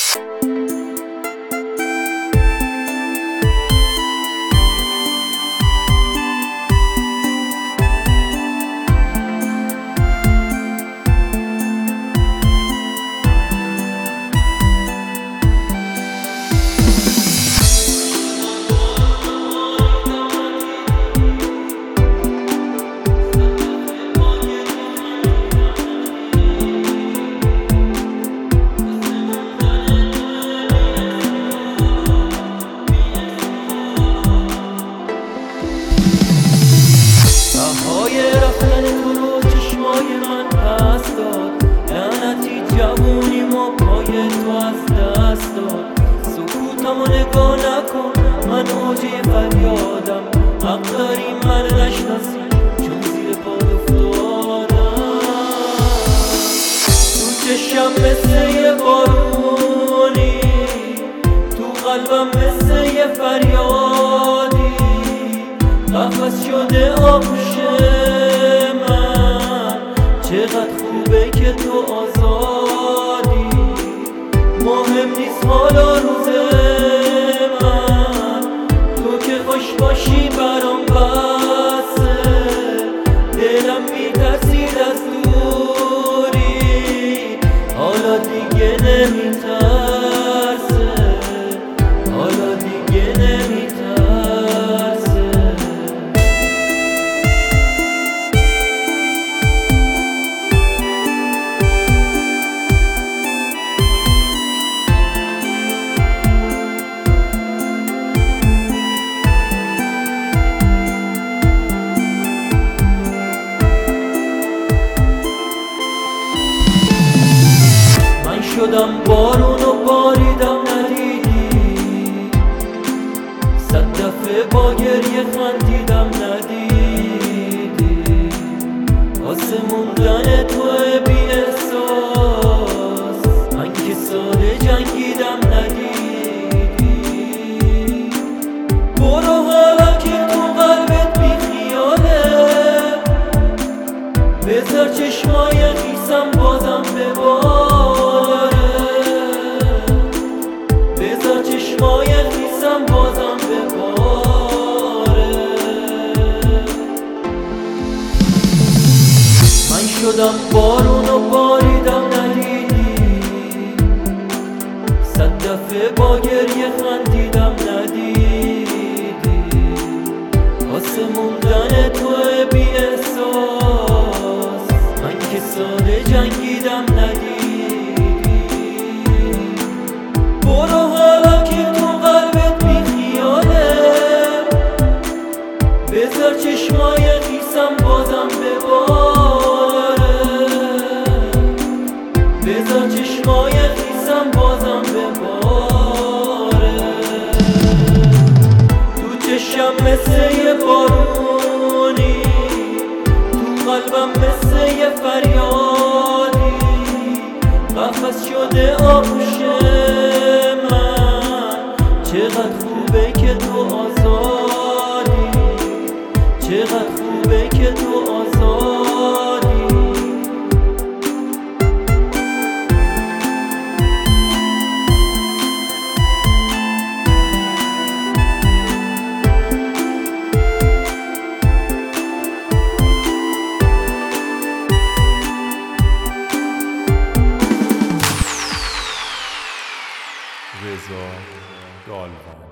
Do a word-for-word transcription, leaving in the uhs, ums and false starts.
سکوتمو نگاه نکن، من اوج فریادم. حق داری من نشناسی چون زیر پاد افتادم. تو چشم مثل یه بارونی، تو قلبم مثل یه فریادی. قفس شده آغوش من، چقدر خوبه که تو آزادی. مهم نیست حالا روز من، تو که خوش باشی برام بسه. دلم میترسید از دوری، حالا دیگه نمیترسه، حالا دیگه نمیترسه. شدم بارون و باریدم ندیدی، صد دفعه با گریه خندیدم ندیدی. واسه موندن توه بی احساس، من که ساده جنگیدم ندیدی. برو حالا که تو قلبت بی خیاله، بذار چشمای خیسم بازم بباره. چشمای خیسم بازم بباره. من شدم بارون و باریدم ندیدی، صد دفعه با گریه خندیدم ندیدی. واسه موندن توه بی احساس، من که ساده جنگیدم ندیدی. برو حالا که تو قلبت بی خیاله، بذار چشمای خیسم بازم بباره. بذار چشمای خیسم بازم بباره. تو چشم مثل یه بارونی، تو قلبم مثل یه فریادی. قفس شده آغوش من، چقدر خوبه که تو آزادی. چقدر خوبه که تو آزادی. رضا گالوان.